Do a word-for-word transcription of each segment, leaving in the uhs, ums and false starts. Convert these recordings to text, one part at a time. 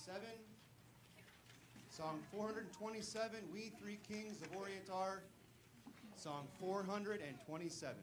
twenty-seven. Song four hundred twenty-seven, We Three Kings of Orient Are. Song four hundred twenty-seven.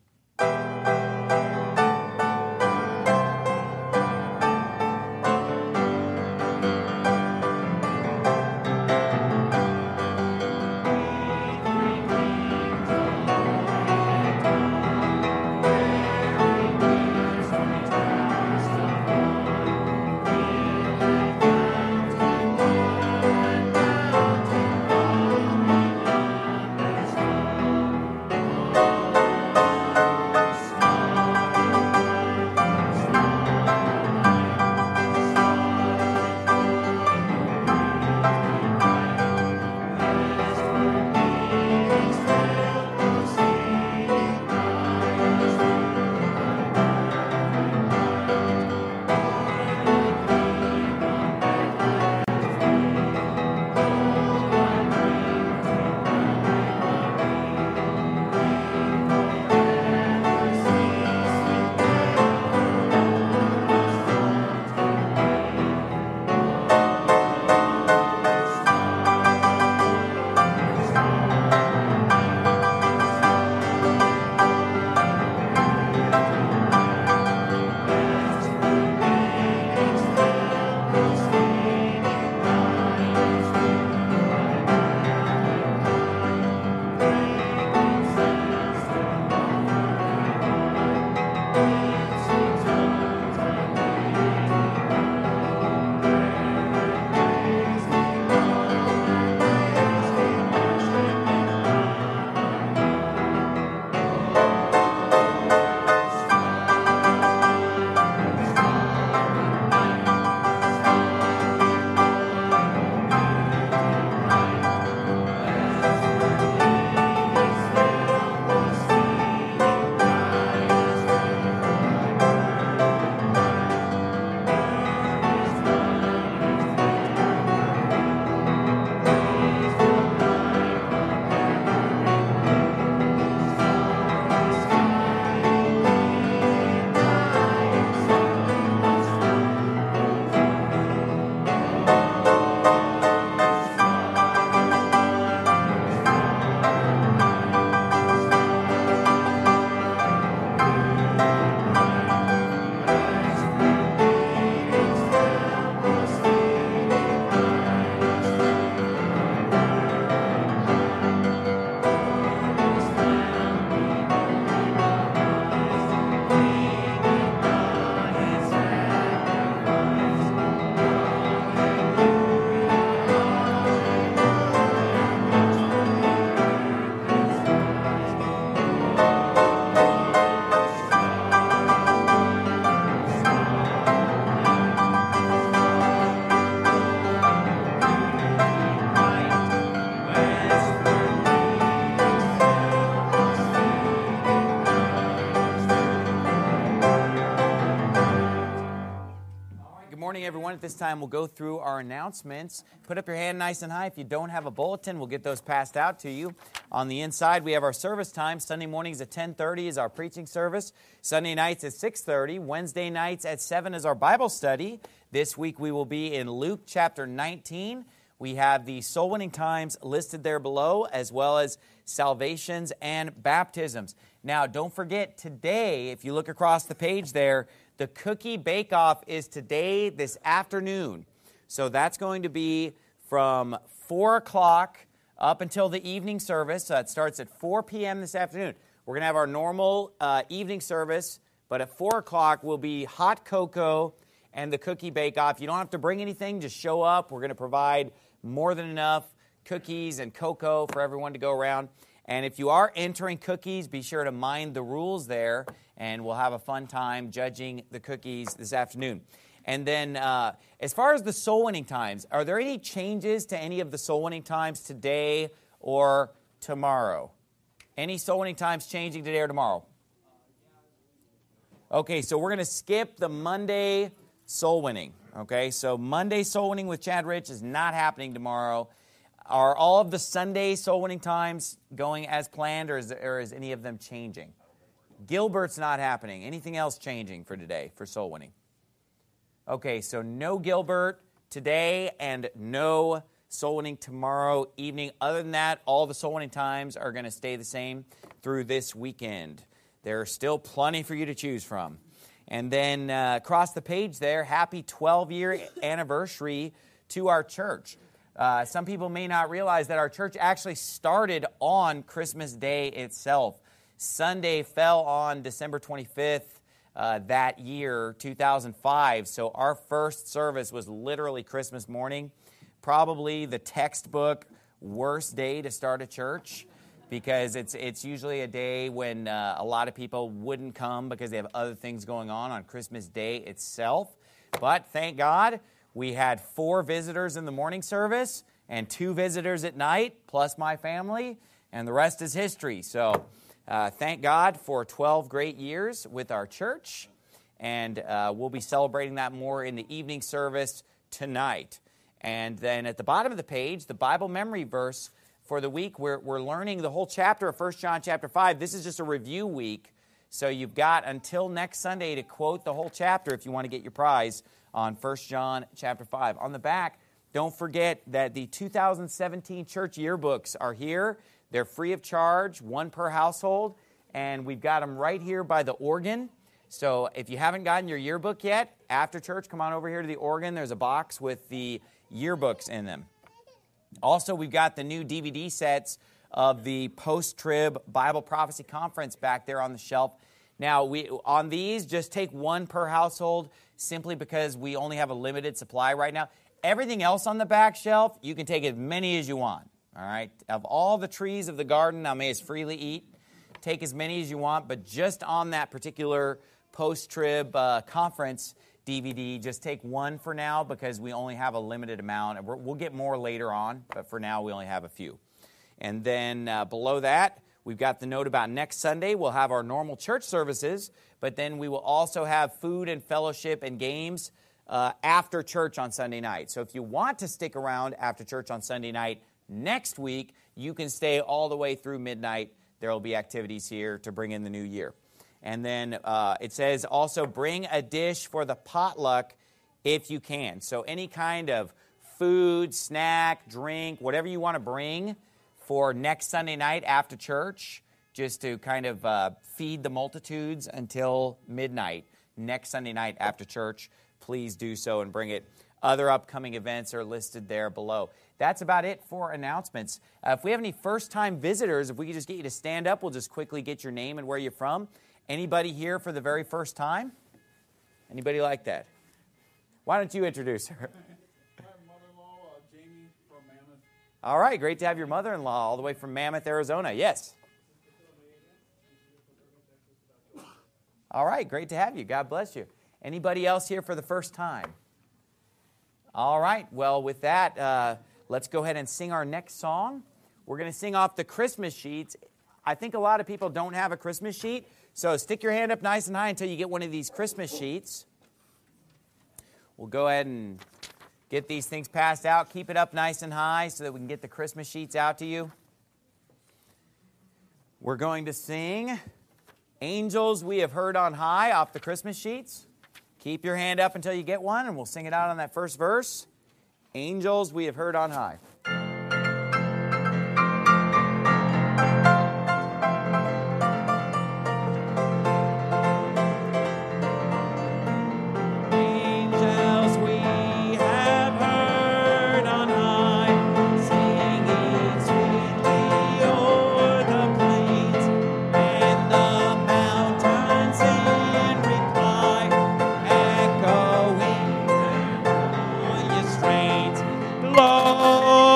Everyone, at this time we'll go through our announcements. Put up your hand nice and high. If you don't have a bulletin, we'll get those passed out to you. On the inside, we have our service time. Sunday mornings at ten thirty is our preaching service. Sunday nights at six thirty. Wednesday nights at seven is our Bible study. This week we will be in Luke chapter nineteen. We have the soul winning times listed there below, as well as salvations and baptisms. Now, don't forget, today, if you look across the page there, the Cookie Bake-Off is today, this afternoon. So that's going to be from four o'clock up until the evening service. So it starts at four p.m. this afternoon. We're going to have our normal uh, evening service, but at four o'clock will be hot cocoa and the Cookie Bake-Off. You don't have to bring anything, just show up. We're going to provide more than enough cookies and cocoa for everyone to go around. And if you are entering cookies, be sure to mind the rules there, and we'll have a fun time judging the cookies this afternoon. And then uh, as far as the soul winning times, are there any changes to any of the soul winning times today or tomorrow? Any soul winning times changing today or tomorrow? Okay, so we're going to skip the Monday soul winning. Okay, so Monday soul winning with Chad Rich is not happening tomorrow. Are all of the Sunday soul winning times going as planned, or is, or is any of them changing? Gilbert's not happening. Anything else changing for today for soul winning? Okay, so no Gilbert today and no soul winning tomorrow evening. Other than that, all the soul winning times are going to stay the same through this weekend. There are still plenty for you to choose from. And then uh, across the page there, happy twelve-year anniversary to our church. Uh, some people may not realize that our church actually started on Christmas Day itself. Sunday fell on December twenty-fifth uh, that year, two thousand five. So our first service was literally Christmas morning. Probably the textbook worst day to start a church, because it's it's usually a day when uh, a lot of people wouldn't come because they have other things going on on Christmas Day itself. But thank God, we had four visitors in the morning service and two visitors at night, plus my family, and the rest is history. So uh, thank God for twelve great years with our church, and uh, we'll be celebrating that more in the evening service tonight. And then at the bottom of the page, the Bible memory verse for the week, we're, we're learning the whole chapter of First John chapter five. This is just a review week, so you've got until next Sunday to quote the whole chapter if you want to get your prize on First John chapter five. On the back, don't forget that the two thousand seventeen church yearbooks are here. They're free of charge, one per household, and we've got them right here by the organ. So if you haven't gotten your yearbook yet, after church, come on over here to the organ. There's a box with the yearbooks in them. Also, we've got the new D V D sets of the Post-Trib Bible Prophecy Conference back there on the shelf. Now, we on these, just take one per household simply because we only have a limited supply right now. Everything else on the back shelf, you can take as many as you want. All right? Of all the trees of the garden, thou mayest freely eat. Take as many as you want, but just on that particular Post-Trib uh, Conference D V D, just take one for now because we only have a limited amount. We'll get more later on, but for now we only have a few. And then uh, below that, we've got the note about next Sunday. We'll have our normal church services, but then we will also have food and fellowship and games uh, after church on Sunday night. So if you want to stick around after church on Sunday night next week, you can stay all the way through midnight. There will be activities here to bring in the new year. And then uh, it says also bring a dish for the potluck if you can. So any kind of food, snack, drink, whatever you want to bring for next Sunday night after church, just to kind of uh, feed the multitudes until midnight. Next Sunday night after church, please do so and bring it. Other upcoming events are listed there below. That's about it for announcements. Uh, if we have any first-time visitors, if we could just get you to stand up, we'll just quickly get your name and where you're from. Anybody here for the very first time? Anybody like that? Why don't you introduce her? My mother-in-law, uh, Jamie from Mammoth. All right, great to have your mother-in-law all the way from Mammoth, Arizona. Yes. All right, great to have you. God bless you. Anybody else here for the first time? All right, well, with that, uh, let's go ahead and sing our next song. We're going to sing off the Christmas sheets. I think a lot of people don't have a Christmas sheet, so stick your hand up nice and high until you get one of these Christmas sheets. We'll go ahead and get these things passed out. Keep it up nice and high so that we can get the Christmas sheets out to you. We're going to sing Angels We Have Heard on High off the Christmas sheets. Keep your hand up until you get one, and we'll sing it out on that first verse. Angels We Have Heard on High. Lord.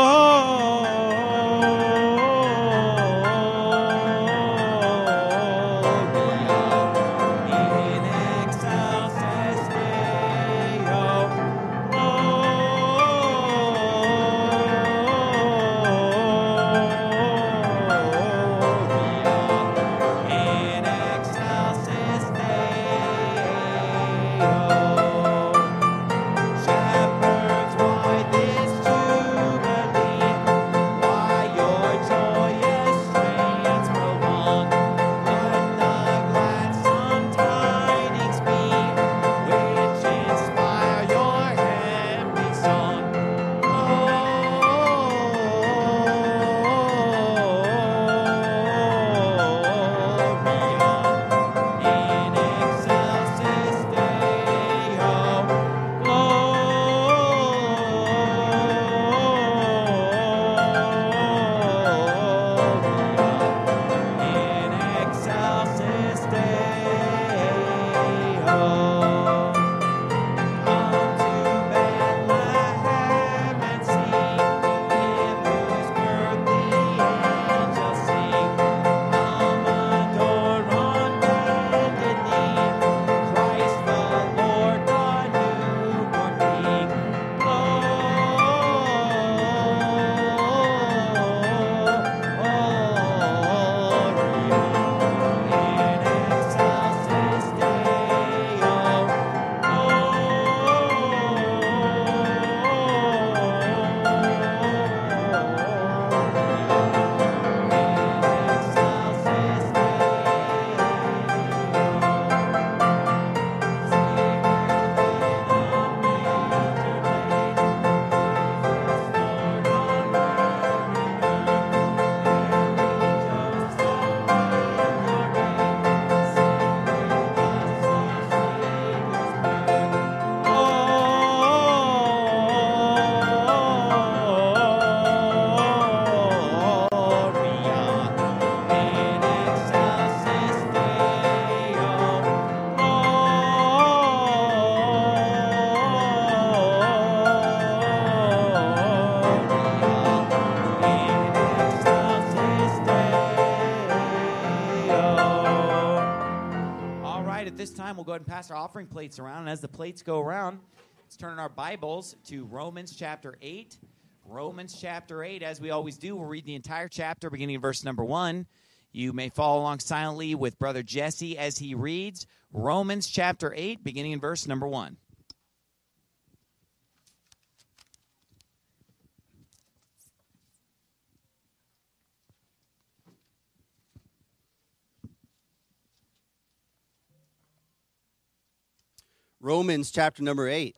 we'll go ahead and pass our offering plates around. And as the plates go around, let's turn in our Bibles to Romans chapter eight. Romans chapter eight, as we always do, we'll read the entire chapter beginning in verse number one. You may follow along silently with Brother Jesse as he reads Romans chapter eight, beginning in verse number one. Romans chapter number eight.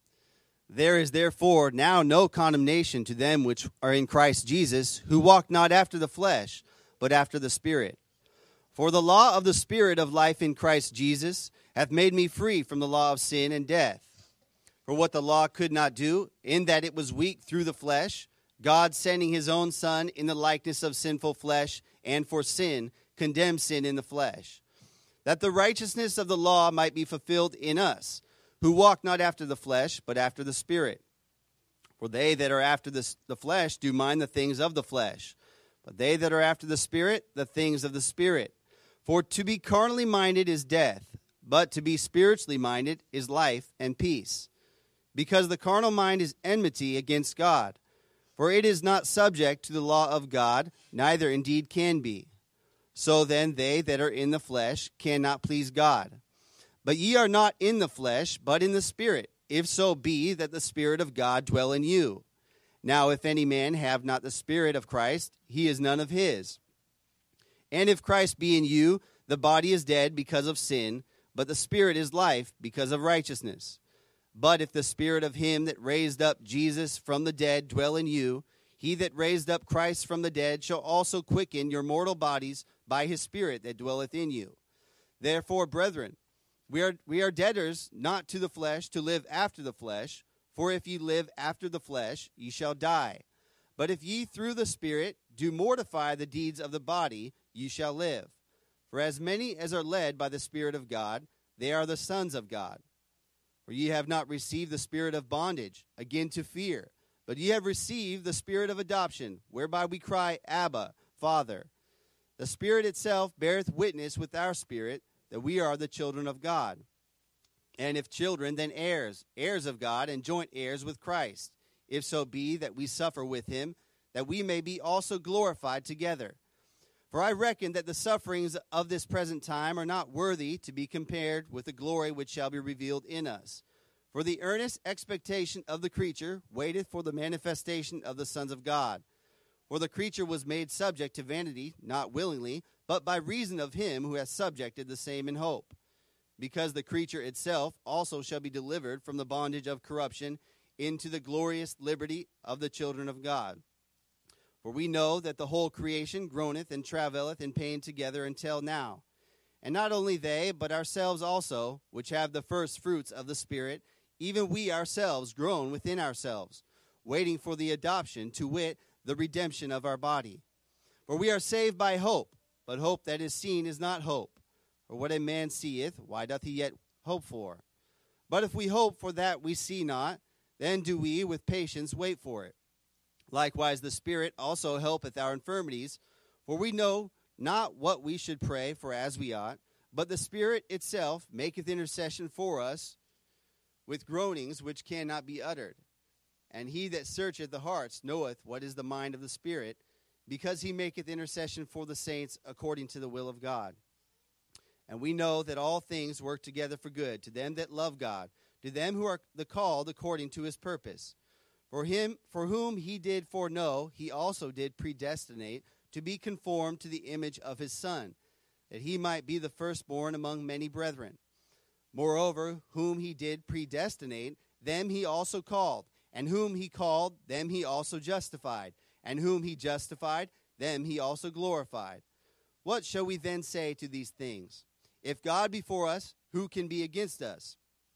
There is therefore now no condemnation to them which are in Christ Jesus, who walk not after the flesh, but after the Spirit. For the law of the Spirit of life in Christ Jesus hath made me free from the law of sin and death. For what the law could not do, in that it was weak through the flesh, God sending his own Son in the likeness of sinful flesh, and for sin, condemned sin in the flesh, that the righteousness of the law might be fulfilled in us, who walk not after the flesh, but after the Spirit. For they that are after the, the flesh do mind the things of the flesh, but they that are after the Spirit, the things of the Spirit. For to be carnally minded is death, but to be spiritually minded is life and peace. Because the carnal mind is enmity against God, for it is not subject to the law of God, neither indeed can be. So then they that are in the flesh cannot please God. But ye are not in the flesh, but in the Spirit, if so be that the Spirit of God dwell in you. Now if any man have not the Spirit of Christ, he is none of his. And if Christ be in you, the body is dead because of sin, but the Spirit is life because of righteousness. But if the Spirit of him that raised up Jesus from the dead dwell in you, he that raised up Christ from the dead shall also quicken your mortal bodies by his Spirit that dwelleth in you. Therefore, brethren, we are we are debtors not to the flesh to live after the flesh, for if ye live after the flesh, ye shall die. But if ye through the Spirit do mortify the deeds of the body, ye shall live. For as many as are led by the Spirit of God, they are the sons of God. For ye have not received the spirit of bondage, again to fear, but ye have received the Spirit of adoption, whereby we cry, Abba, Father. The Spirit itself beareth witness with our spirit that we are the children of God. And if children, then heirs, heirs of God, and joint heirs with Christ, if so be that we suffer with him, that we may be also glorified together. For I reckon that the sufferings of this present time are not worthy to be compared with the glory which shall be revealed in us. For the earnest expectation of the creature waiteth for the manifestation of the sons of God. For the creature was made subject to vanity, not willingly, but by reason of him who has subjected the same in hope. Because the creature itself also shall be delivered from the bondage of corruption into the glorious liberty of the children of God. For we know that the whole creation groaneth and travaileth in pain together until now. And not only they, but ourselves also, which have the first fruits of the Spirit, even we ourselves groan within ourselves, waiting for the adoption, to wit, the redemption of our body. For we are saved by hope, but hope that is seen is not hope. For what a man seeth, why doth he yet hope for? But if we hope for that we see not, then do we with patience wait for it. Likewise the Spirit also helpeth our infirmities, for we know not what we should pray for as we ought, but the Spirit itself maketh intercession for us with groanings which cannot be uttered. And he that searcheth the hearts knoweth what is the mind of the Spirit, because he maketh intercession for the saints according to the will of God. And we know that all things work together for good to them that love God, to them who are the called according to his purpose. For him, for whom he did foreknow, he also did predestinate to be conformed to the image of his Son, that he might be the firstborn among many brethren. Moreover, whom he did predestinate, them he also called. And whom he called, them he also justified. And whom he justified, them he also glorified. What shall we then say to these things? If God be for us, who can be against us?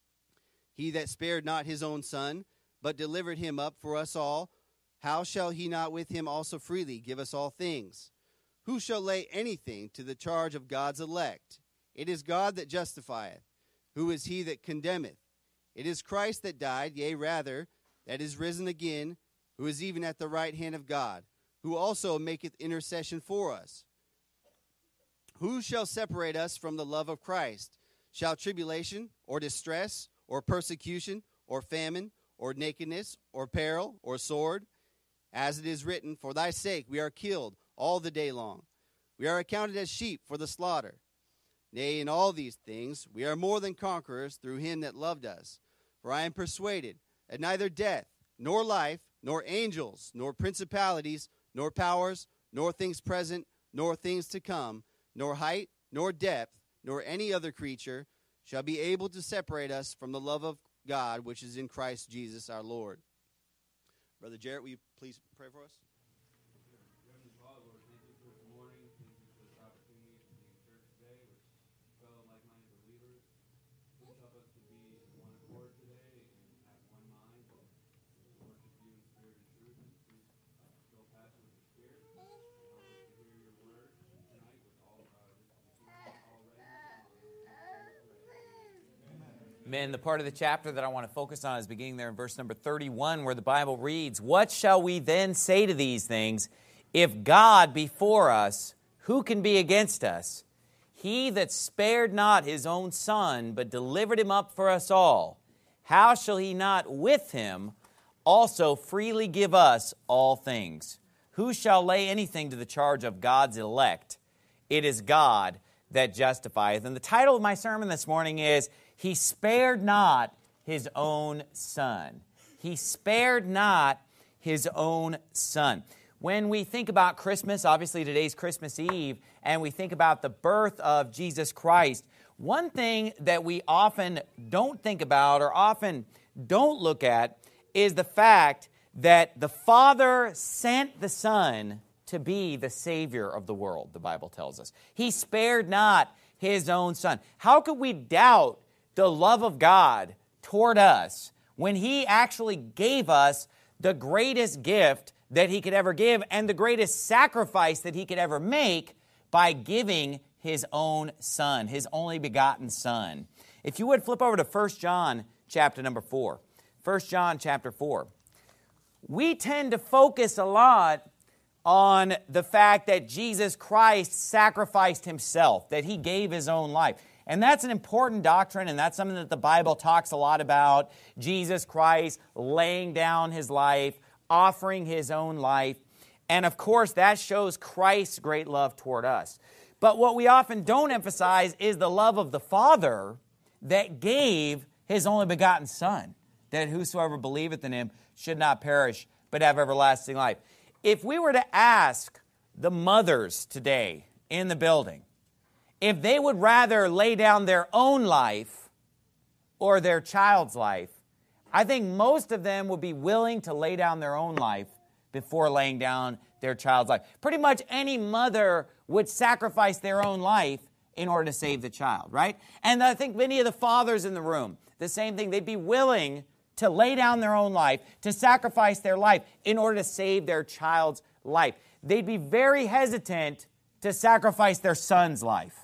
He that spared not his own Son, but delivered him up for us all, how shall he not with him also freely give us all things? Who shall lay anything to the charge of God's elect? It is God that justifieth. Who is he that condemneth? It is Christ that died, yea, rather, that is risen again, who is even at the right hand of God, who also maketh intercession for us. Who shall separate us from the love of Christ? shall tribulation, or distress, or persecution, or famine, or nakedness, or peril, or sword? As it is written, For thy sake we are killed all the day long. We are accounted as sheep for the slaughter. Nay, in all these things we are more than conquerors through him that loved us. For I am persuaded that neither death, nor life, nor angels, nor principalities, nor powers, nor things present, nor things to come, nor height, nor depth, nor any other creature shall be able to separate us from the love of God which is in Christ Jesus our Lord. Brother Jarrett, will you please pray for us? Heavenly Father, Lord, thank you for this morning. Thank you for this opportunity to be in church today with fellow like-minded believers. Please help us to be in one accord today and have one mind to worship you in spirit and truth. And please uh, fill Pastor with your spirit and help us to hear your word tonight with all of our Men, the part of the chapter that I want to focus on is beginning there in verse number thirty-one, where the Bible reads, What shall we then say to these things? If God be for us, who can be against us? He that spared not his own Son, but delivered him up for us all, how shall he not with him also freely give us all things? Who shall lay anything to the charge of God's elect? It is God that justifieth. And the title of my sermon this morning is, He spared not his own Son. He spared not his own Son. When we think about Christmas, obviously today's Christmas Eve, and we think about the birth of Jesus Christ, one thing that we often don't think about or often don't look at is the fact that the Father sent the Son to be the Savior of the world, the Bible tells us. He spared not his own Son. How could we doubt the love of God toward us when He actually gave us the greatest gift that He could ever give and the greatest sacrifice that He could ever make by giving His own Son, His only begotten Son? If you would flip over to First John chapter number four. First John chapter four. We tend to focus a lot on the fact that Jesus Christ sacrificed Himself, that He gave His own life. And that's an important doctrine, and that's something that the Bible talks a lot about. Jesus Christ laying down His life, offering His own life. And of course, that shows Christ's great love toward us. But what we often don't emphasize is the love of the Father that gave His only begotten Son, that whosoever believeth in Him should not perish, but have everlasting life. If we were to ask the mothers today in the building, if they would rather lay down their own life or their child's life, I think most of them would be willing to lay down their own life before laying down their child's life. Pretty much any mother would sacrifice their own life in order to save the child, right? And I think many of the fathers in the room, the same thing, they'd be willing to lay down their own life, to sacrifice their life in order to save their child's life. They'd be very hesitant to sacrifice their son's life.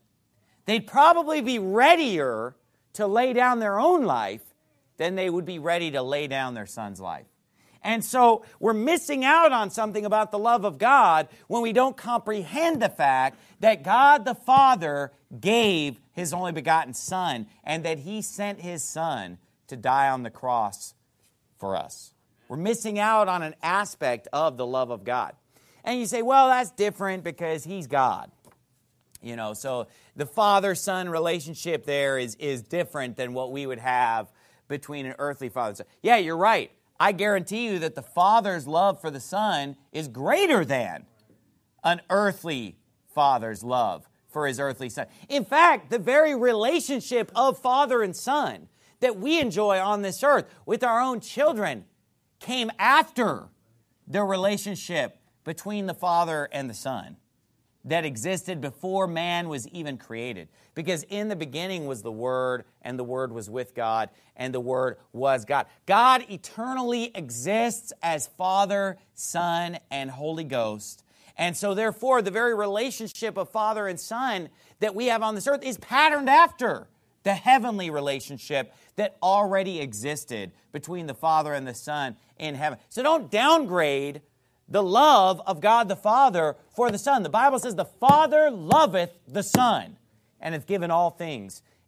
They'd probably be readier to lay down their own life than they would be ready to lay down their son's life. And so we're missing out on something about the love of God when we don't comprehend the fact that God the Father gave His only begotten Son and that He sent His Son to die on the cross for us. We're missing out on an aspect of the love of God. And you say, well, that's different because He's God. You know, so the father-son relationship there is, is different than what we would have between an earthly father and son. Yeah, you're right. I guarantee you that the father's love for the son is greater than an earthly father's love for his earthly son. In fact, the very relationship of father and son that we enjoy on this earth with our own children came after the relationship between the Father and the Son that existed before man was even created. Because in the beginning was the Word, and the Word was with God, and the Word was God. God eternally exists as Father, Son, and Holy Ghost. And so therefore, the very relationship of Father and Son that we have on this earth is patterned after the heavenly relationship that already existed between the Father and the Son in heaven. So don't downgrade the love of God the Father for the Son. The Bible says the Father loveth the Son and hath given all things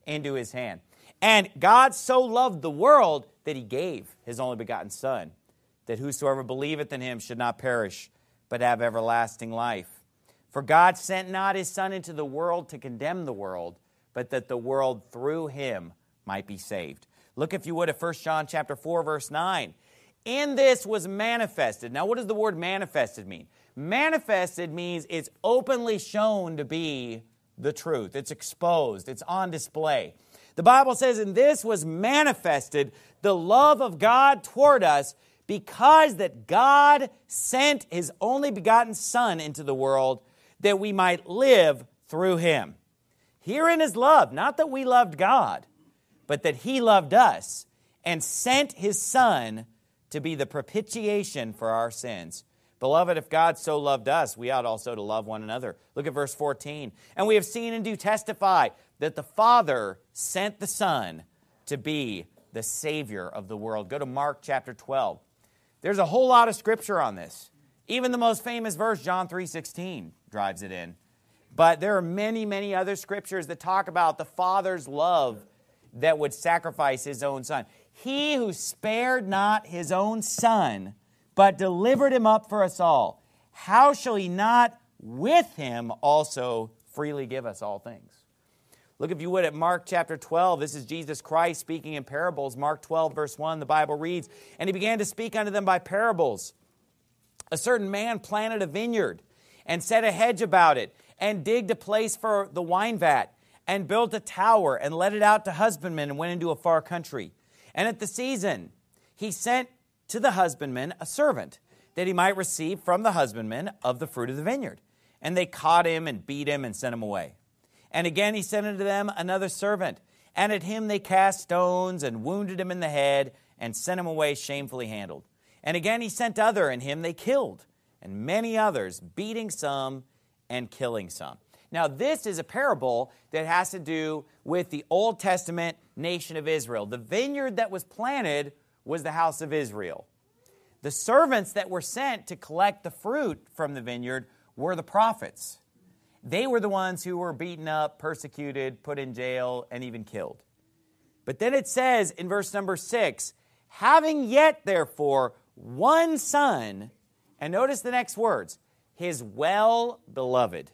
into his hand. And God so loved the world that he gave his only begotten Son, that whosoever believeth in him should not perish, but have everlasting life. For God sent not his Son into the world to condemn the world, but that the world through him might be saved. Look, if you would, at First John chapter four, verse nine. In this was manifested. Now, what does the word manifested mean? Manifested means it's openly shown to be the truth. It's exposed. It's on display. The Bible says, in this was manifested the love of God toward us, because that God sent his only begotten Son into the world that we might live through him. Herein is love, not that we loved God, but that he loved us and sent his Son to be the propitiation for our sins. Beloved, if God so loved us, we ought also to love one another. Look at verse fourteen. And we have seen and do testify that the Father sent the Son to be the Savior of the world. Go to Mark chapter twelve. There's a whole lot of scripture on this. Even the most famous verse, John three sixteen, drives it in. But there are many, many other scriptures that talk about the Father's love that would sacrifice his own Son. He who spared not his own Son, but delivered him up for us all, how shall he not with him also freely give us all things? Look, if you would, at Mark chapter twelve. This is Jesus Christ speaking in parables. Mark twelve, verse one, the Bible reads, And he began to speak unto them by parables. A certain man planted a vineyard, and set a hedge about it, and digged a place for the wine vat, and built a tower, and let it out to husbandmen, and went into a far country. And at the season he sent to the husbandman a servant, that he might receive from the husbandman of the fruit of the vineyard. And they caught him, and beat him, and sent him away. And again he sent unto them another servant, and at him they cast stones, and wounded him in the head, and sent him away shamefully handled. And again he sent other, and him they killed, and many others, beating some and killing some. Now, this is a parable that has to do with the Old Testament nation of Israel. The vineyard that was planted was the house of Israel. The servants that were sent to collect the fruit from the vineyard were the prophets. They were the ones who were beaten up, persecuted, put in jail, and even killed. But then it says in verse number six, having yet, therefore, one son, and notice the next words, his well-beloved.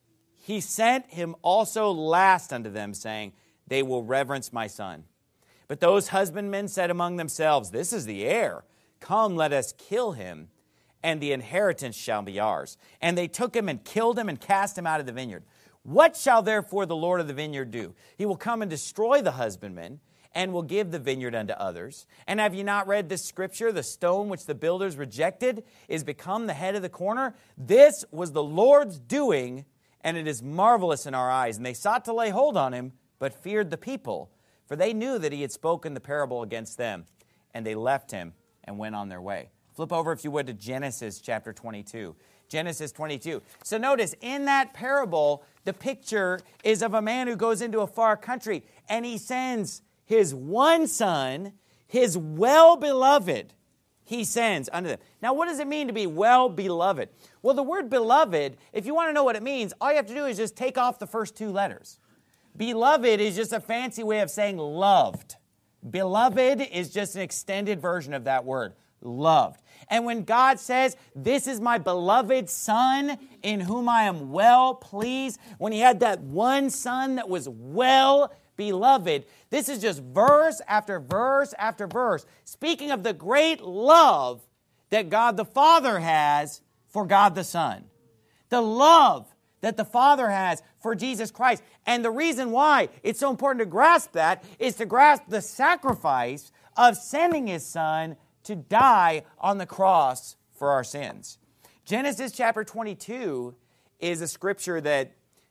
He sent him also last unto them, saying, they will reverence my son. But those husbandmen said among themselves, this is the heir. Come, let us kill him, and the inheritance shall be ours. And they took him and killed him and cast him out of the vineyard. What shall therefore the Lord of the vineyard do? He will come and destroy the husbandmen, and will give the vineyard unto others. And have you not read this scripture? The stone which the builders rejected is become the head of the corner. This was the Lord's doing, and it is marvelous in our eyes. And they sought to lay hold on him, but feared the people, for they knew that he had spoken the parable against them. And they left him and went on their way. Flip over, if you would, to Genesis chapter twenty-two. Genesis twenty-two. So notice, in that parable, the picture is of a man who goes into a far country, and he sends his one son, his well-beloved, he sends unto them. Now, what does it mean to be well-beloved? Well, the word beloved, if you want to know what it means, all you have to do is just take off the first two letters. Beloved is just a fancy way of saying loved. Beloved is just an extended version of that word, loved. And when God says, this is my beloved son in whom I am well pleased, when he had that one son that was well beloved, this is just verse after verse after verse, speaking of the great love that God the Father has for God the Son. The love that the Father has for Jesus Christ. And the reason why it's so important to grasp that is to grasp the sacrifice of sending his Son to die on the cross for our sins. Genesis chapter twenty-two is a scripture that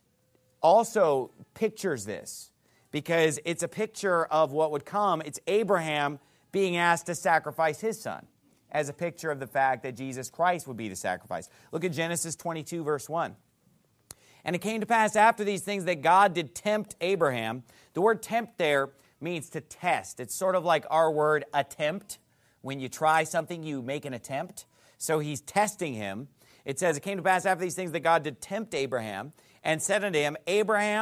also pictures this, because it's a picture of what would come. It's Abraham being asked to sacrifice his son, as a picture of the fact that Jesus Christ would be the sacrifice. Look at Genesis twenty-two, verse one. And it came to pass after these things that God did tempt Abraham. The word tempt there means to test. It's sort of like our word attempt. When you try something, you make an attempt. So he's testing him. It says, it came to pass after these things that God did tempt Abraham, and said unto him, Abraham,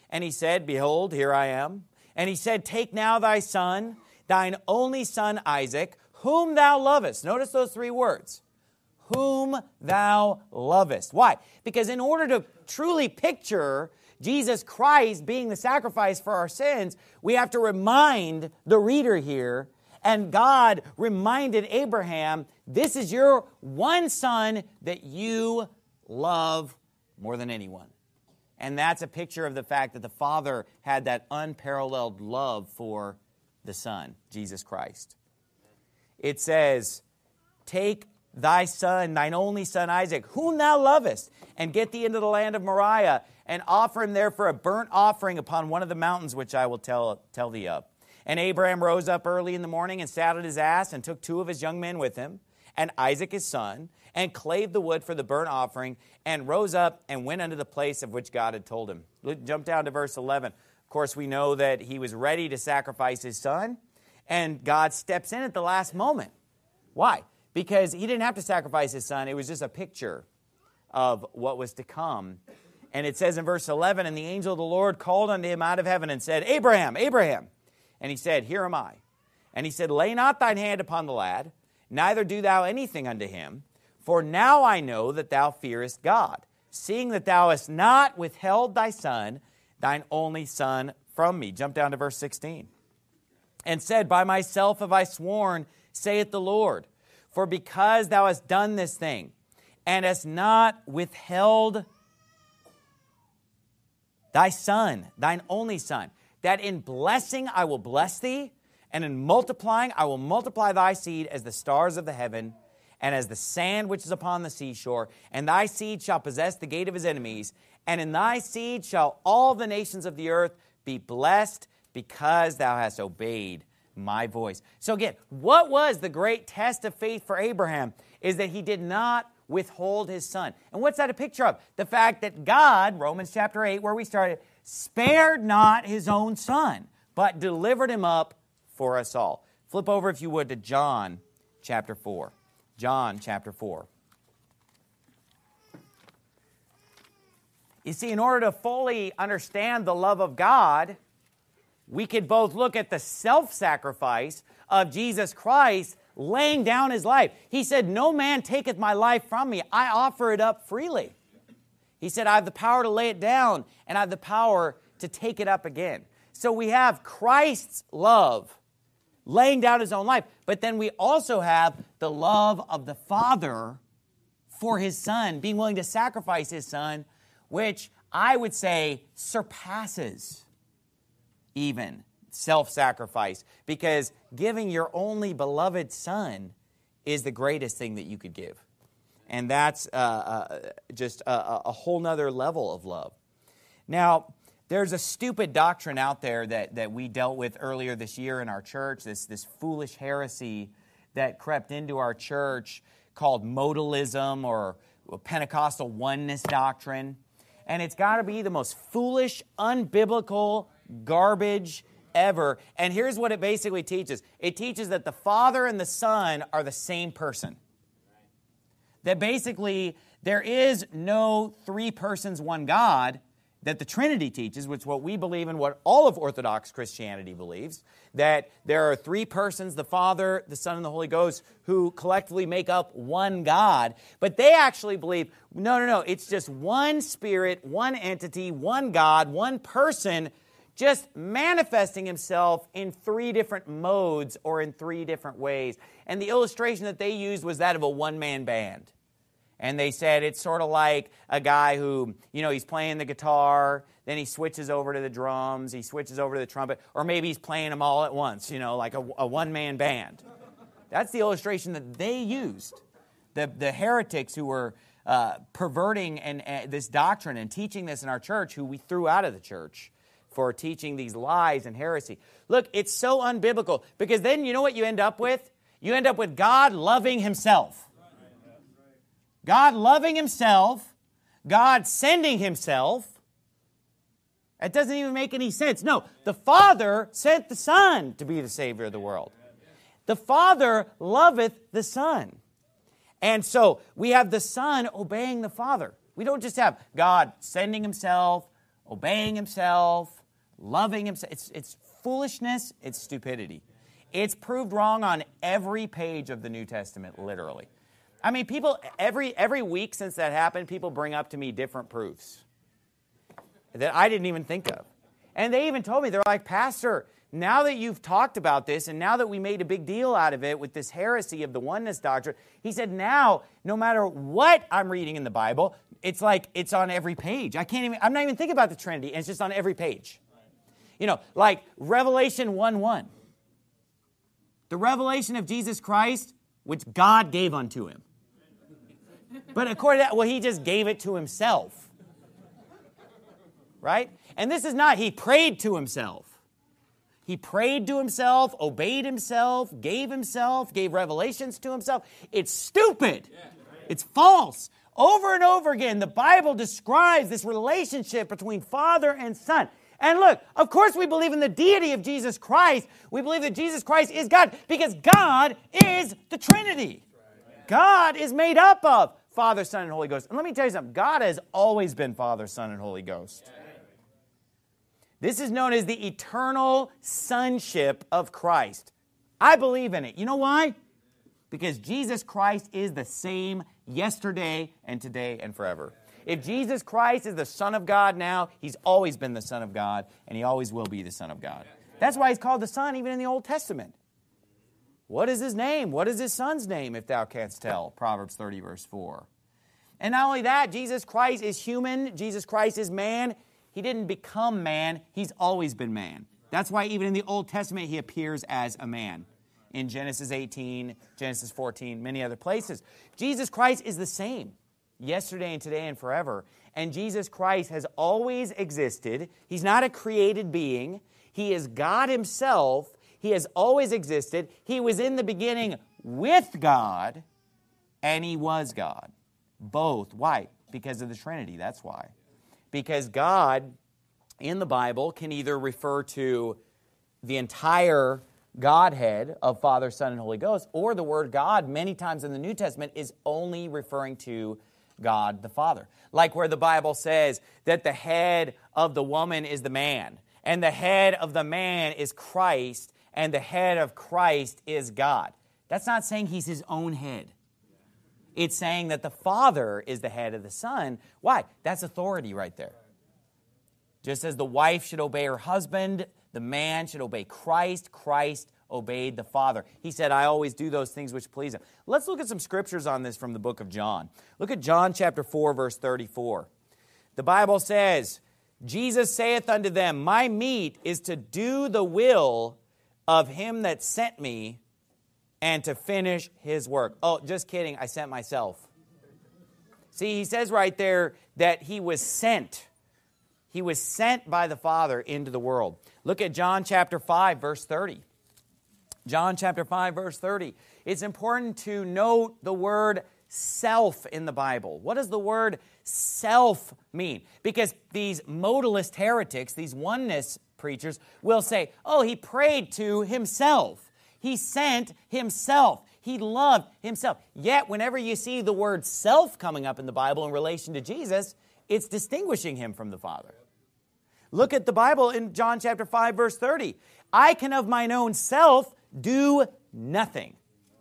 And he said, Behold, here I am. And he said, Take now thy son, thine only son Isaac, whom thou lovest. Notice those three words. Whom thou lovest. Why? Because in order to truly picture Jesus Christ being the sacrifice for our sins, we have to remind the reader here, and God reminded Abraham, this is your one son that you love more than anyone. And that's a picture of the fact that the Father had that unparalleled love for the Son, Jesus Christ. It says, Take thy son, thine only son Isaac, whom thou lovest, and get thee into the land of Moriah, and offer him there for a burnt offering upon one of the mountains which I will tell, tell thee of. And Abraham rose up early in the morning and saddled his ass and took two of his young men with him, and Isaac his son, and clave the wood for the burnt offering, and rose up and went unto the place of which God had told him. Jump down to verse eleven. Of course, we know that he was ready to sacrifice his son, and God steps in at the last moment. Why? Because he didn't have to sacrifice his son. It was just a picture of what was to come. And it says in verse eleven, And the angel of the Lord called unto him out of heaven and said, Abraham, Abraham. And he said, Here am I. And he said, Lay not thine hand upon the lad, neither do thou anything unto him. For now I know that thou fearest God, seeing that thou hast not withheld thy son, thine only son, from me. Jump down to verse sixteen. And said, By myself have I sworn, saith the Lord, for because thou hast done this thing, and hast not withheld thy son, thine only son, that in blessing I will bless thee, and in multiplying I will multiply thy seed as the stars of the heaven, and as the sand which is upon the seashore, and thy seed shall possess the gate of his enemies, and in thy seed shall all the nations of the earth be blessed, because thou hast obeyed my voice. So again, what was the great test of faith for Abraham is that he did not withhold his son. And what's that a picture of? The fact that God, Romans chapter eight, where we started, spared not his own son, but delivered him up for us all. Flip over, if you would, to John chapter four. John chapter four. You see, in order to fully understand the love of God, we could both look at the self-sacrifice of Jesus Christ laying down his life. He said, No man taketh my life from me. I offer it up freely. He said, I have the power to lay it down, and I have the power to take it up again. So we have Christ's love laying down his own life, but then we also have the love of the Father for his Son, being willing to sacrifice his Son, which I would say surpasses even self-sacrifice, because giving your only beloved Son is the greatest thing that you could give. And that's uh, uh, just a, a whole nother level of love. Now, there's a stupid doctrine out there that, that we dealt with earlier this year in our church, this, this foolish heresy that crept into our church called modalism or Pentecostal oneness doctrine. And it's got to be the most foolish, unbiblical garbage ever. And here's what it basically teaches. It teaches that the Father and the Son are the same person. That basically there is no three persons, one God, that the Trinity teaches, which is what we believe and what all of Orthodox Christianity believes, that there are three persons, the Father, the Son, and the Holy Ghost, who collectively make up one God. But they actually believe, no, no, no, it's just one Spirit, one entity, one God, one person, just manifesting himself in three different modes or in three different ways. And the illustration that they used was that of a one-man band. And they said it's sort of like a guy who, you know, he's playing the guitar, then he switches over to the drums, he switches over to the trumpet, or maybe he's playing them all at once, you know, like a, a one-man band. That's the illustration that they used. The, the heretics who were uh, perverting and, uh, this doctrine and teaching this in our church, who we threw out of the church for teaching these lies and heresy. Look, it's so unbiblical, because then you know what you end up with? You end up with God loving himself. God loving himself, God sending himself. It doesn't even make any sense. No, the Father sent the Son to be the Savior of the world. The Father loveth the Son. And so we have the Son obeying the Father. We don't just have God sending himself obeying himself, loving himself. It's, it's foolishness. It's stupidity. It's proved wrong on every page of the New Testament, literally. I mean, people, every, every week since that happened, people bring up to me different proofs that I didn't even think of. And they even told me, they're like, Pastor, now that you've talked about this, and now that we made a big deal out of it with this heresy of the oneness doctrine, he said, now, no matter what I'm reading in the Bible, it's like it's on every page. I can't even, I'm not even thinking about the Trinity, and it's just on every page. You know, like Revelation one one. The revelation of Jesus Christ, which God gave unto him. But according to that, well, he just gave it to himself. Right? And this is not, he prayed to himself. He prayed to himself, obeyed himself, gave himself, gave revelations to himself. It's stupid. It's false. Over and over again, the Bible describes this relationship between Father and Son. And look, of course we believe in the deity of Jesus Christ. We believe that Jesus Christ is God because God is the Trinity. God is made up of Father, Son, and Holy Ghost. And let me tell you something. God has always been Father, Son, and Holy Ghost. This is known as the eternal sonship of Christ. I believe in it. You know why? Because Jesus Christ is the same yesterday and today and forever. If Jesus Christ is the Son of God now, he's always been the Son of God, and he always will be the Son of God. That's why he's called the Son even in the Old Testament. What is his name? What is his son's name, if thou canst tell? Proverbs thirty, verse four. And not only that, Jesus Christ is human. Jesus Christ is man. He didn't become man. He's always been man. That's why even in the Old Testament, he appears as a man. In Genesis eighteen, Genesis fourteen, many other places. Jesus Christ is the same yesterday and today and forever. And Jesus Christ has always existed. He's not a created being. He is God himself. He has always existed. He was in the beginning with God, and he was God. Both. Why? Because of the Trinity. That's why. Because God, in the Bible, can either refer to the entire Godhead of Father, Son, and Holy Ghost, or the word God many times in the New Testament is only referring to God the Father. Like where the Bible says that the head of the woman is the man, and the head of the man is Christ, and the head of Christ is God. That's not saying he's his own head. It's saying that the Father is the head of the Son. Why? That's authority right there. Just as the wife should obey her husband, the man should obey Christ. Christ obeyed the Father. He said, I always do those things which please him. Let's look at some scriptures on this from the book of John. Look at John chapter four, verse thirty-four. The Bible says, Jesus saith unto them, my meat is to do the will of him that sent me and to finish his work. Oh, just kidding, I sent myself. See, he says right there that he was sent. He was sent by the Father into the world. Look at John chapter five, verse thirty. John chapter five, verse thirty. It's important to note the word self in the Bible. What does the word self mean? Because these modalist heretics, these oneness preachers, will say, oh, he prayed to himself. He sent himself. He loved himself. Yet, whenever you see the word self coming up in the Bible in relation to Jesus, it's distinguishing him from the Father. Look at the Bible in John chapter five, verse thirty. I can of mine own self do nothing.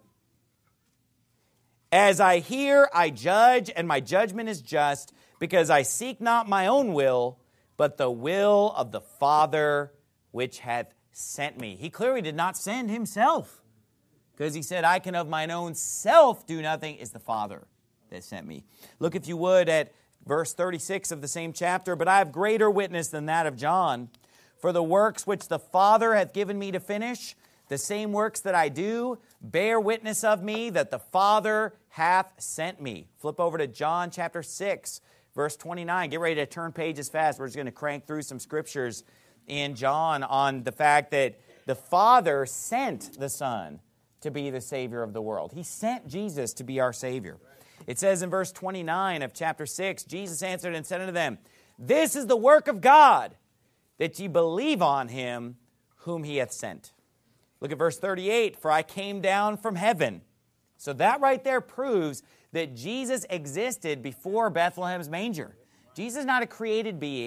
As I hear, I judge, and my judgment is just, because I seek not my own will, but the will of the Father which hath sent me. He clearly did not send himself, because he said, I can of mine own self do nothing. Is the Father that sent me. Look, if you would, at verse thirty-six of the same chapter. But I have greater witness than that of John, for the works which the Father hath given me to finish, the same works that I do, bear witness of me that the Father hath sent me. Flip over to John chapter six, verse twenty-nine. Get ready to turn pages fast. We're just going to crank through some scriptures in John on the fact that the Father sent the Son to be the Savior of the world. He sent Jesus to be our Savior. It says in verse twenty-nine of chapter six, Jesus answered and said unto them, this is the work of God, that ye believe on him whom he hath sent. Look at verse thirty-eight, for I came down from heaven. So that right there proves that Jesus existed before Bethlehem's manger. Jesus is not a created being.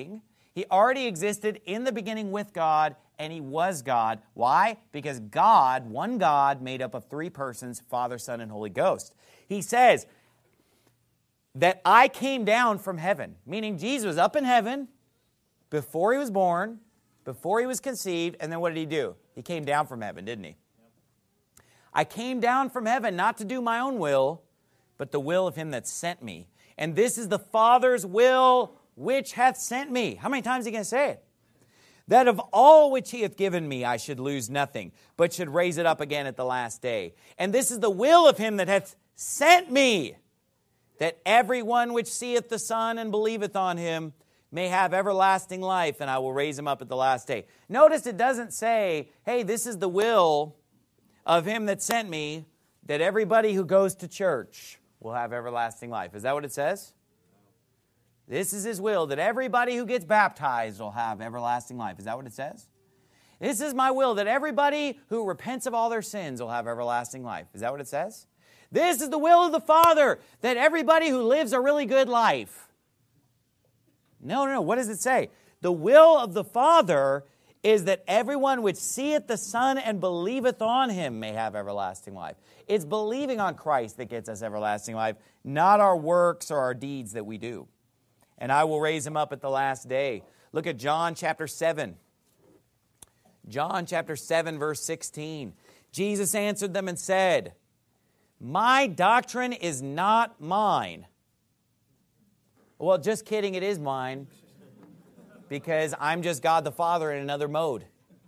He already existed in the beginning with God, and he was God. Why? Because God, one God, made up of three persons, Father, Son, and Holy Ghost. He says that I came down from heaven, meaning Jesus was up in heaven before he was born, before he was conceived, and then what did he do? He came down from heaven, didn't he? I came down from heaven not to do my own will, but the will of him that sent me. And this is the Father's will which hath sent me. How many times are you going to say it? That of all which he hath given me, I should lose nothing, but should raise it up again at the last day. And this is the will of him that hath sent me, that everyone which seeth the Son and believeth on him may have everlasting life, and I will raise him up at the last day. Notice it doesn't say, hey, this is the will of him that sent me, that everybody who goes to church will have everlasting life. Is that what it says? This is his will, that everybody who gets baptized will have everlasting life. Is that what it says? This is my will, that everybody who repents of all their sins will have everlasting life. Is that what it says? This is the will of the Father, that everybody who lives a really good life. No, no, no. What does it say? The will of the Father is that everyone which seeth the Son and believeth on him may have everlasting life. It's believing on Christ that gets us everlasting life, not our works or our deeds that we do. And I will raise him up at the last day. Look at John chapter seven. John chapter seven, verse sixteen. Jesus answered them and said, my doctrine is not mine. Well, just kidding, it is mine. Because I'm just God the Father in another mode.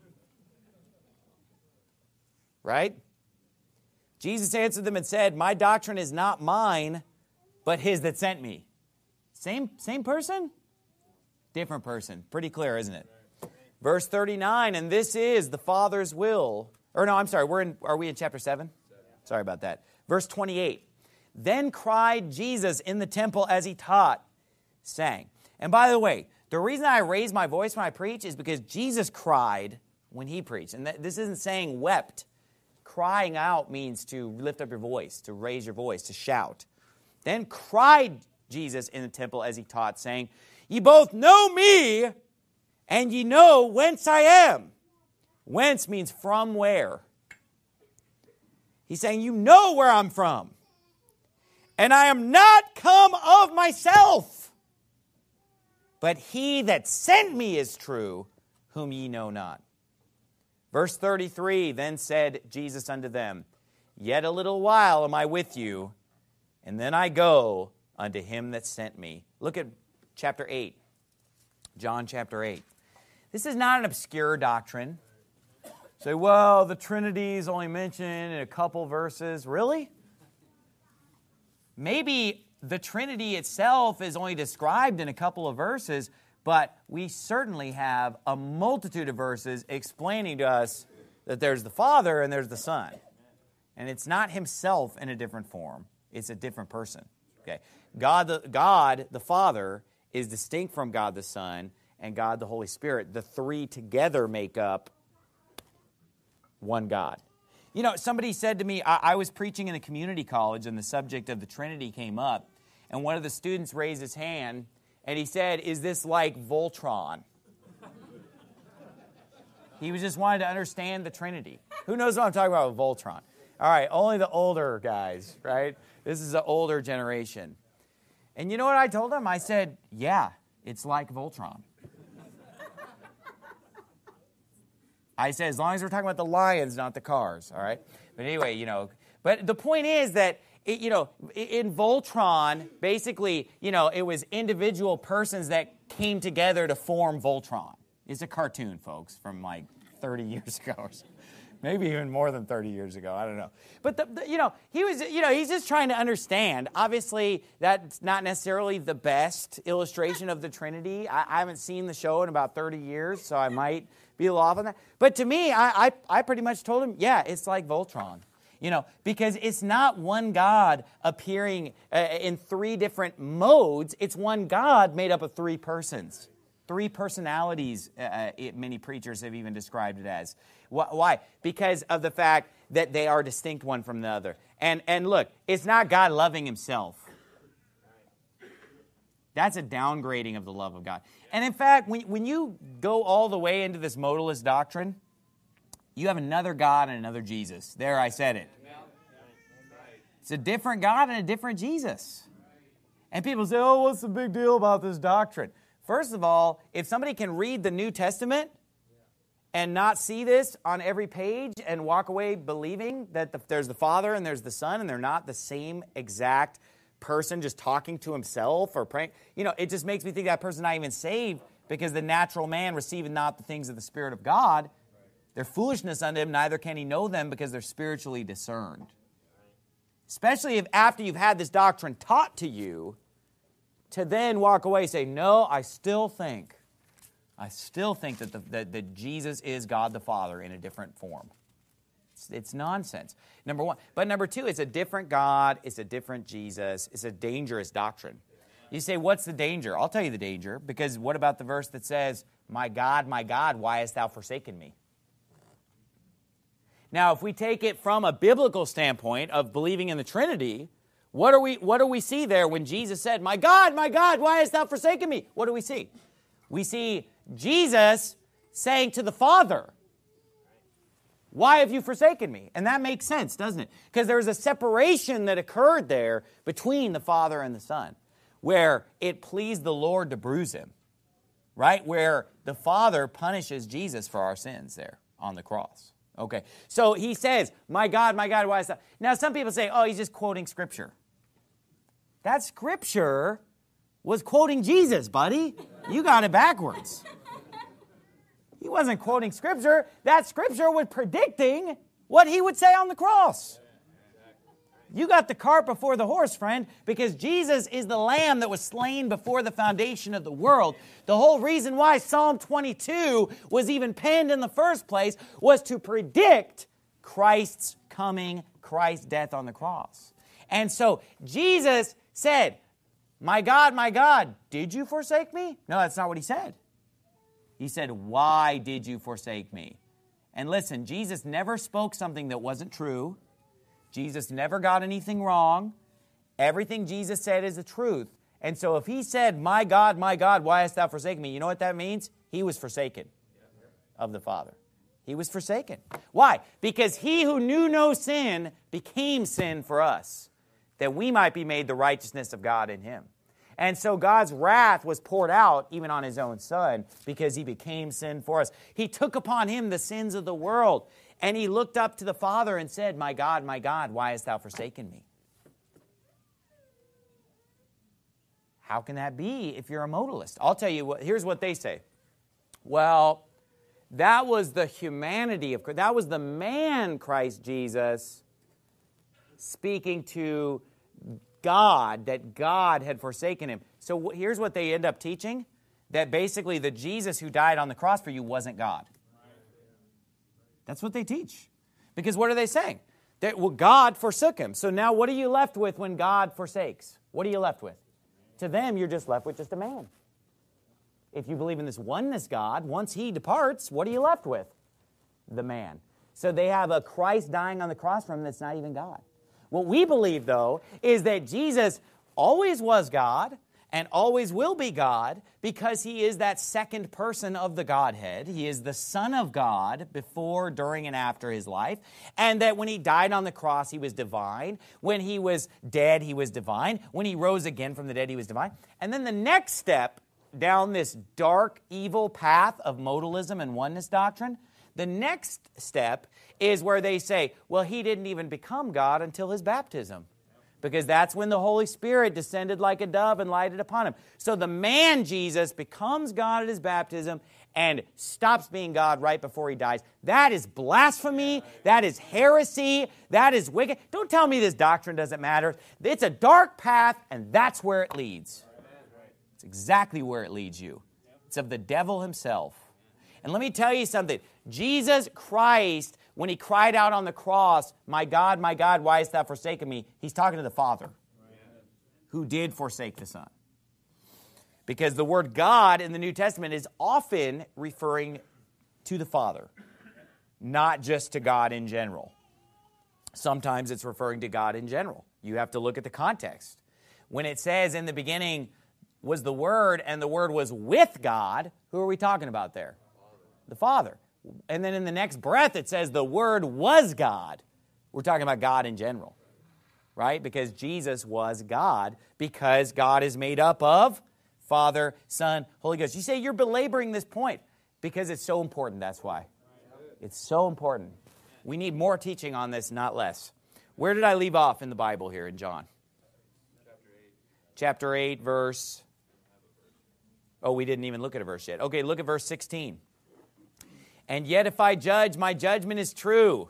Right? Jesus answered them and said, my doctrine is not mine, but his that sent me. Same, same person? Different person. Pretty clear, isn't it? Verse thirty-nine, and this is the Father's will. Or no, I'm sorry, we're in, are we in chapter seven? Sorry about that. Verse twenty-eight, then cried Jesus in the temple as he taught, saying. And by the way, the reason I raise my voice when I preach is because Jesus cried when he preached. And this isn't saying wept. Crying out means to lift up your voice, to raise your voice, to shout. Then cried Jesus in the temple as he taught, saying, ye both know me, and ye know whence I am. Whence means from where. He's saying, you know where I'm from. And I am not come of myself, but he that sent me is true, whom ye know not. Verse thirty-three, then said Jesus unto them, yet a little while am I with you, and then I go unto him that sent me. Look at chapter eight. John chapter eight. This is not an obscure doctrine. Say, well, the Trinity is only mentioned in a couple verses. Really? Maybe the Trinity itself is only described in a couple of verses, but we certainly have a multitude of verses explaining to us that there's the Father and there's the Son. And it's not himself in a different form. It's a different person. Okay. God the, God, the Father, is distinct from God the Son and God the Holy Spirit. The three together make up one God. You know, somebody said to me, I, I was preaching in a community college and the subject of the Trinity came up, and one of the students raised his hand and he said, is this like Voltron? He was just wanting to understand the Trinity. Who knows what I'm talking about with Voltron? All right, only the older guys, right? This is an older generation. And you know what I told him? I said, yeah, it's like Voltron. I said, as long as we're talking about the lions, not the cars, all right? But anyway, you know, but the point is that, it, you know, in Voltron, basically, you know, it was individual persons that came together to form Voltron. It's a cartoon, folks, from like thirty years ago or so. Maybe even more than thirty years ago. I don't know. But, the, the, you know, he was, you know, he's just trying to understand. Obviously, that's not necessarily the best illustration of the Trinity. I, I haven't seen the show in about thirty years, so I might be a little off on that. But to me, I, I, I pretty much told him, yeah, it's like Voltron. You know, because it's not one God appearing uh, in three different modes. It's one God made up of three persons. Three personalities, uh, it, many preachers have even described it as. Why? Because of the fact that they are distinct one from the other. And, and look, it's not God loving himself. That's a downgrading of the love of God. And in fact, when, when you go all the way into this modalist doctrine, you have another God and another Jesus. There, I said it. It's a different God and a different Jesus. And people say, oh, what's the big deal about this doctrine? First of all, if somebody can read the New Testament and not see this on every page and walk away believing that the, there's the Father and there's the Son and they're not the same exact person just talking to himself or praying, you know, it just makes me think that person's not even saved because the natural man receiveth not the things of the Spirit of God. They're foolishness unto him, neither can he know them because they're spiritually discerned. Especially if after you've had this doctrine taught to you, to then walk away and say, no, I still think, I still think that, the, that, that Jesus is God the Father in a different form. It's, it's nonsense, number one. But number two, it's a different God, it's a different Jesus, it's a dangerous doctrine. You say, what's the danger? I'll tell you the danger, because what about the verse that says, my God, my God, why hast thou forsaken me? Now, if we take it from a biblical standpoint of believing in the Trinity, what, are we, what do we see there when Jesus said, my God, my God, why hast thou forsaken me? What do we see? We see Jesus saying to the Father, why have you forsaken me? And that makes sense, doesn't it? Because there was a separation that occurred there between the Father and the Son, where it pleased the Lord to bruise him, right? Where the Father punishes Jesus for our sins there on the cross. Okay, so he says, my God, my God, why is that? Now, some people say, oh, he's just quoting Scripture. That Scripture was quoting Jesus, buddy. You got it backwards. He wasn't quoting Scripture. That Scripture was predicting what he would say on the cross. You got the cart before the horse, friend, because Jesus is the Lamb that was slain before the foundation of the world. The whole reason why Psalm twenty-two was even penned in the first place was to predict Christ's coming, Christ's death on the cross. And so Jesus said, my God, my God, did you forsake me? No, that's not what he said. He said, why did you forsake me? And listen, Jesus never spoke something that wasn't true. Jesus never got anything wrong. Everything Jesus said is the truth. And so if he said, my God, my God, why hast thou forsaken me? You know what that means? He was forsaken of the Father. He was forsaken. Why? Because he who knew no sin became sin for us, that we might be made the righteousness of God in him. And so God's wrath was poured out even on his own Son because he became sin for us. He took upon him the sins of the world. And he looked up to the Father and said, my God, my God, why hast thou forsaken me? How can that be if you're a modalist? I'll tell you what, here's what they say. Well, that was the humanity of Christ. That was the man, Christ Jesus, speaking to God, that God had forsaken him. So here's what they end up teaching, that basically the Jesus who died on the cross for you wasn't God. That's what they teach. Because what are they saying? That, well, God forsook him. So now what are you left with when God forsakes? What are you left with? To them, you're just left with just a man. If you believe in this oneness God, once he departs, what are you left with? The man. So they have a Christ dying on the cross for him that's not even God. What we believe, though, is that Jesus always was God and always will be God because he is that second person of the Godhead. He is the Son of God before, during, and after his life. And that when he died on the cross, he was divine. When he was dead, he was divine. When he rose again from the dead, he was divine. And then the next step down this dark, evil path of modalism and oneness doctrine, the next step is where they say, well, he didn't even become God until his baptism. Because that's when the Holy Spirit descended like a dove and lighted upon him. So the man Jesus becomes God at his baptism and stops being God right before he dies. That is blasphemy. That is heresy. That is wicked. Don't tell me this doctrine doesn't matter. It's a dark path, and that's where it leads. It's exactly where it leads you. It's of the devil himself. And let me tell you something. Jesus Christ, when he cried out on the cross, my God, my God, why hast thou forsaken me? He's talking to the Father, who did forsake the Son. Because the word God in the New Testament is often referring to the Father, not just to God in general. Sometimes it's referring to God in general. You have to look at the context. When it says in the beginning, was the Word, and the Word was with God, who are we talking about there? The Father. And then in the next breath it says the Word was God. We're talking about God in general, right? Because Jesus was God, because God is made up of Father, Son, Holy Ghost. You say you're belaboring this point because it's so important, that's why. It's so important. We need more teaching on this, not less. Where did I leave off in the Bible here in John? Chapter eight, verse... Oh, we didn't even look at a verse yet. Okay, look at verse sixteen. And yet if I judge, my judgment is true.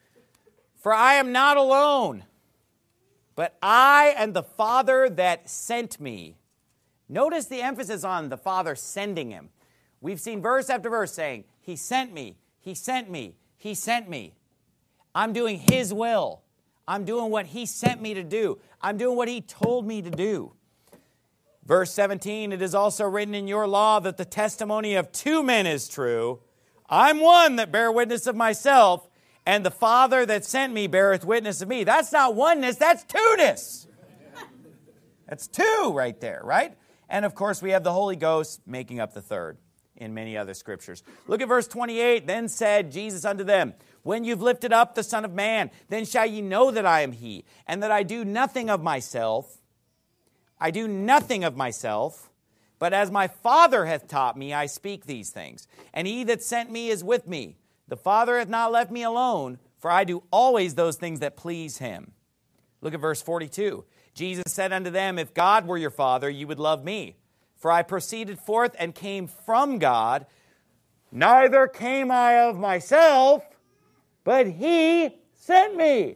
For I am not alone, but I and the Father that sent me. Notice the emphasis on the Father sending him. We've seen verse after verse saying, He sent me, He sent me, He sent me. I'm doing His will. I'm doing what He sent me to do. I'm doing what He told me to do. Verse seventeen, it is also written in your law that the testimony of two men is true. I'm one that bear witness of myself, and the Father that sent me beareth witness of me. That's not oneness, that's two-ness. That's two right there, right? And of course we have the Holy Ghost making up the third in many other scriptures. Look at verse twenty-eight. Then said Jesus unto them, when you've lifted up the Son of Man, then shall ye know that I am He, and that I do nothing of myself. I do nothing of myself, but as my Father hath taught me, I speak these things. And He that sent me is with me. The Father hath not left me alone, for I do always those things that please Him. Look at verse forty-two. Jesus said unto them, if God were your Father, you would love me. For I proceeded forth and came from God. Neither came I of myself, but He sent me.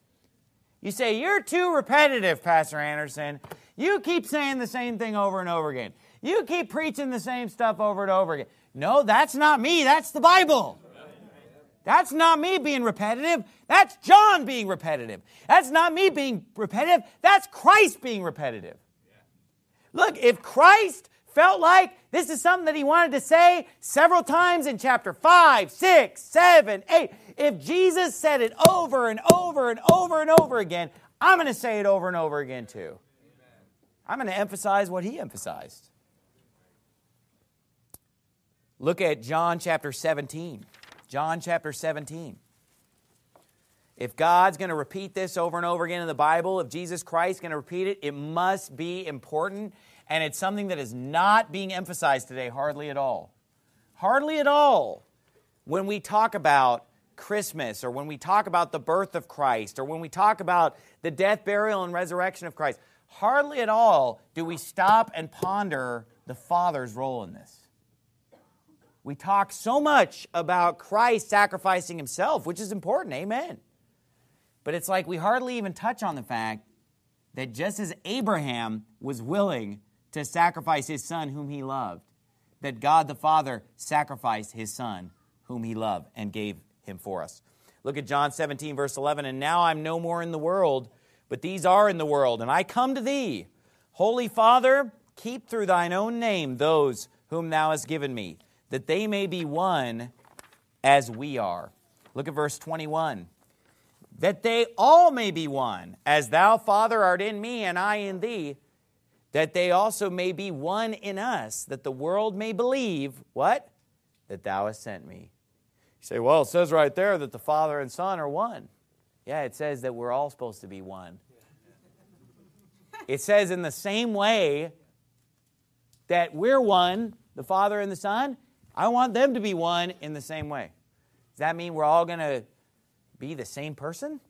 You say, you're too repetitive, Pastor Anderson. You keep saying the same thing over and over again. You keep preaching the same stuff over and over again. No, that's not me. That's the Bible. That's not me being repetitive. That's John being repetitive. That's not me being repetitive. That's Christ being repetitive. Look, if Christ felt like this is something that He wanted to say several times in chapter five, six, seven, eight, if Jesus said it over and over and over and over again, I'm going to say it over and over again too. I'm going to emphasize what He emphasized. Look at John chapter seventeen. John chapter seventeen. If God's going to repeat this over and over again in the Bible, if Jesus Christ is going to repeat it, it must be important. And it's something that is not being emphasized today hardly at all. Hardly at all. When we talk about Christmas, or when we talk about the birth of Christ, or when we talk about the death, burial, and resurrection of Christ, hardly at all do we stop and ponder the Father's role in this. We talk so much about Christ sacrificing Himself, which is important, amen. But it's like we hardly even touch on the fact that just as Abraham was willing to sacrifice his son whom he loved, that God the Father sacrificed His Son whom He loved and gave Him for us. Look at John seventeen, verse eleven. And now I'm no more in the world, but these are in the world, and I come to Thee. Holy Father, keep through Thine own name those whom Thou hast given me, that they may be one as we are. Look at verse twenty-one. That they all may be one, as Thou, Father, art in me, and I in Thee, that they also may be one in us, that the world may believe, what? That Thou hast sent me. You say, well, it says right there that the Father and Son are one. Yeah, it says that we're all supposed to be one. It says in the same way that we're one, the Father and the Son, I want them to be one in the same way. Does that mean we're all going to be the same person?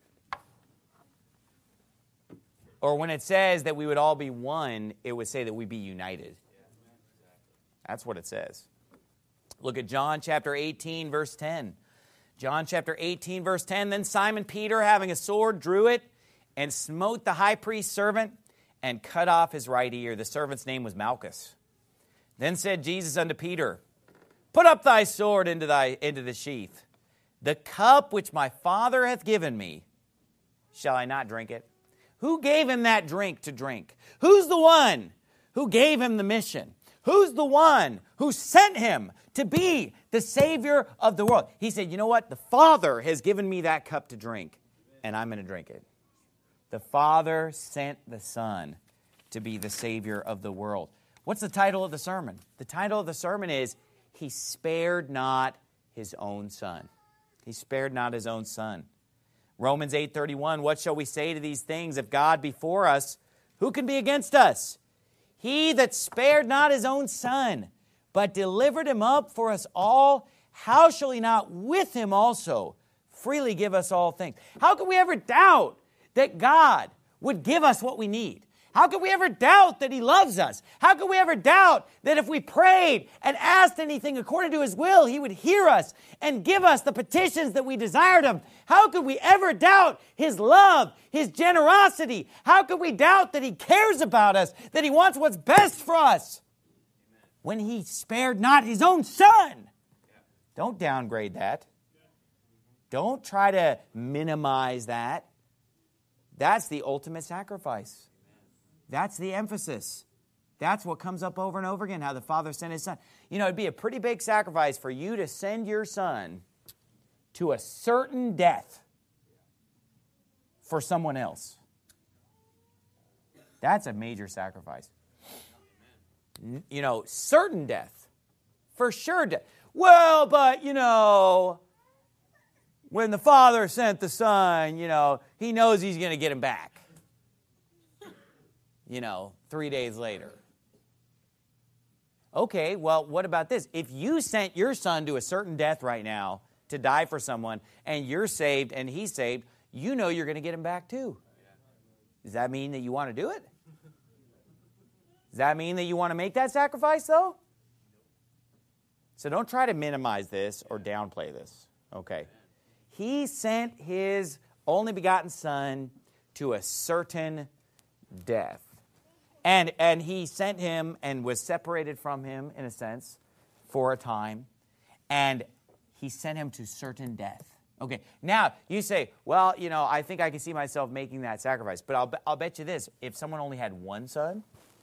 Or when it says that we would all be one, it would say that we'd be united. That's what it says. Look at John chapter eighteen, verse ten. John chapter eighteen, verse ten. Then Simon Peter, having a sword, drew it and smote the high priest's servant and cut off his right ear. The servant's name was Malchus. Then said Jesus unto Peter, put up thy sword into thy into the sheath. The cup which my Father hath given me, shall I not drink it? Who gave him that drink to drink? Who's the one who gave him the mission? Who's the one who sent him to be the Savior of the world? He said, you know what? The Father has given me that cup to drink, and I'm going to drink it. The Father sent the Son to be the Savior of the world. What's the title of the sermon? The title of the sermon is, He Spared Not His Own Son. He spared not His own Son. Romans eight thirty-one, what shall we say to these things? If God be for us, who can be against us? He that spared not His own Son, but delivered Him up for us all, how shall He not with Him also freely give us all things? How can we ever doubt that God would give us what we need? How could we ever doubt that He loves us? How could we ever doubt that if we prayed and asked anything according to His will, He would hear us and give us the petitions that we desired Him? How could we ever doubt His love, His generosity? How could we doubt that He cares about us, that He wants what's best for us when He spared not His own Son? Don't downgrade that. Don't try to minimize that. That's the ultimate sacrifice. That's the emphasis. That's what comes up over and over again, how the Father sent His Son. You know, it'd be a pretty big sacrifice for you to send your son to a certain death for someone else. That's a major sacrifice. You know, certain death. For sure death. Well, but, you know, when the Father sent the Son, you know, He knows He's going to get Him back. You know, three days later. Okay, well, what about this? If you sent your son to a certain death right now to die for someone, and you're saved and he's saved, you know you're going to get him back too. Does that mean that you want to do it? Does that mean that you want to make that sacrifice, though? So don't try to minimize this or downplay this. Okay. He sent His only begotten Son to a certain death. And, and He sent Him and was separated from Him, in a sense, for a time. And He sent Him to certain death. Okay, now you say, well, you know, I think I can see myself making that sacrifice. But I'll, I'll bet you this, if someone only had one son,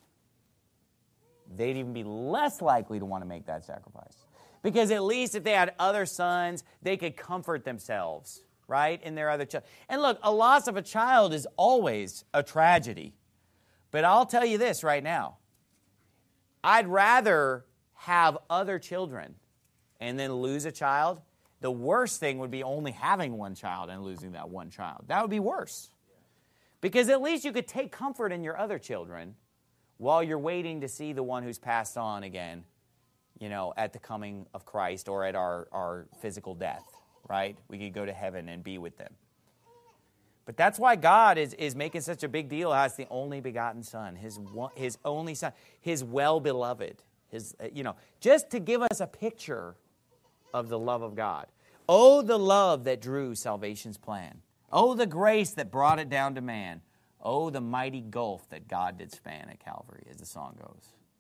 they'd even be less likely to want to make that sacrifice. Because at least if they had other sons, they could comfort themselves, right, in their other child. And look, a loss of a child is always a tragedy. But I'll tell you this right now. I'd rather have other children and then lose a child. The worst thing would be only having one child and losing that one child. That would be worse. Because at least you could take comfort in your other children while you're waiting to see the one who's passed on again, you know, at the coming of Christ or at our, our physical death, right? We could go to heaven and be with them. But that's why God is, is making such a big deal as the only begotten Son, His one, His only Son, His well-beloved, His, you know, just to give us a picture of the love of God. Oh, the love that drew salvation's plan. Oh, the grace that brought it down to man. Oh, the mighty gulf that God did span at Calvary, as the song goes.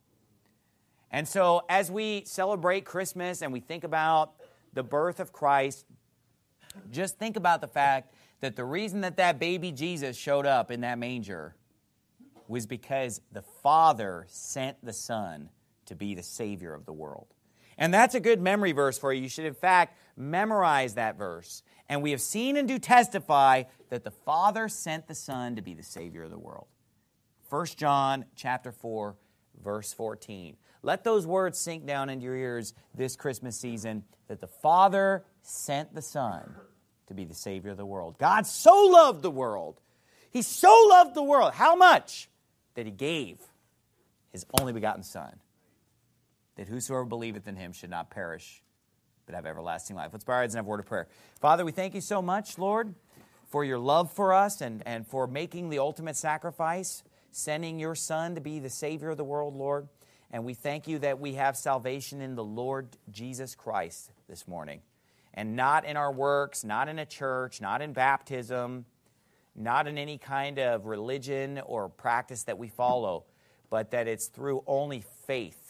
And so as we celebrate Christmas and we think about the birth of Christ, just think about the fact that the reason that that baby Jesus showed up in that manger was because the Father sent the Son to be the Savior of the world. And that's a good memory verse for you. You should, in fact, memorize that verse. And we have seen and do testify that the Father sent the Son to be the Savior of the world. First John chapter four, verse fourteen. Let those words sink down into your ears this Christmas season, that the Father sent the Son to be the Savior of the world. God so loved the world. He so loved the world. How much? That He gave His only begotten Son, that whosoever believeth in Him should not perish, but have everlasting life. Let's bow our heads and have a word of prayer. Father, we thank You so much, Lord, for Your love for us and, and for making the ultimate sacrifice, sending Your Son to be the Savior of the world, Lord. And we thank You that we have salvation in the Lord Jesus Christ this morning. And not in our works, not in a church, not in baptism, not in any kind of religion or practice that we follow, but that it's through only faith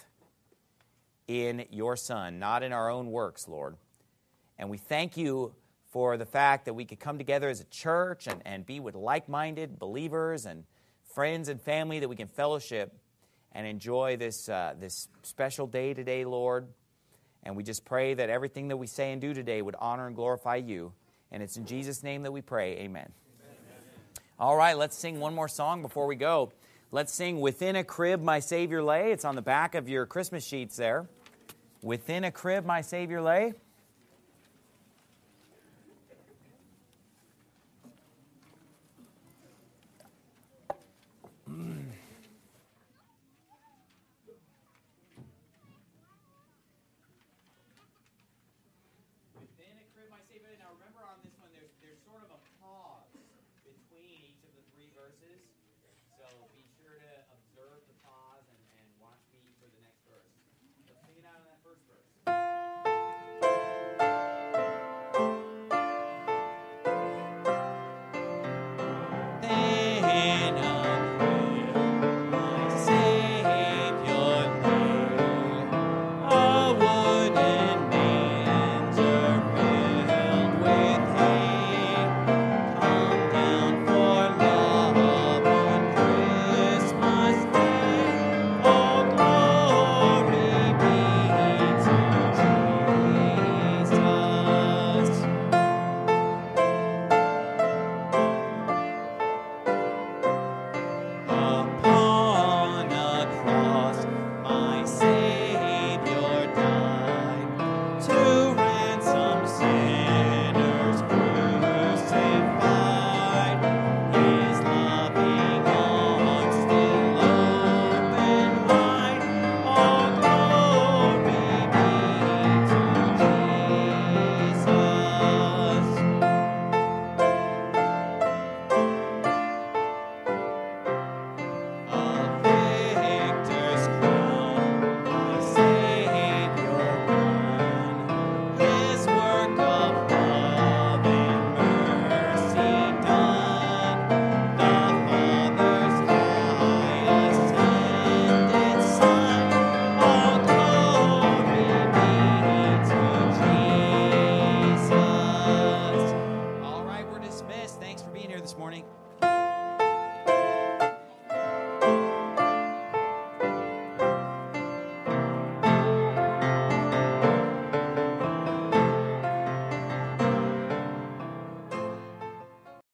in Your Son, not in our own works, Lord. And we thank You for the fact that we could come together as a church and, and be with like-minded believers and friends and family, that we can fellowship and enjoy this, uh, this special day today, Lord. And we just pray that everything that we say and do today would honor and glorify You. And it's in Jesus' name that we pray. Amen. Amen. All right, let's sing one more song before we go. Let's sing Within a Crib My Savior Lay. It's on the back of your Christmas sheets there. Within a Crib My Savior Lay.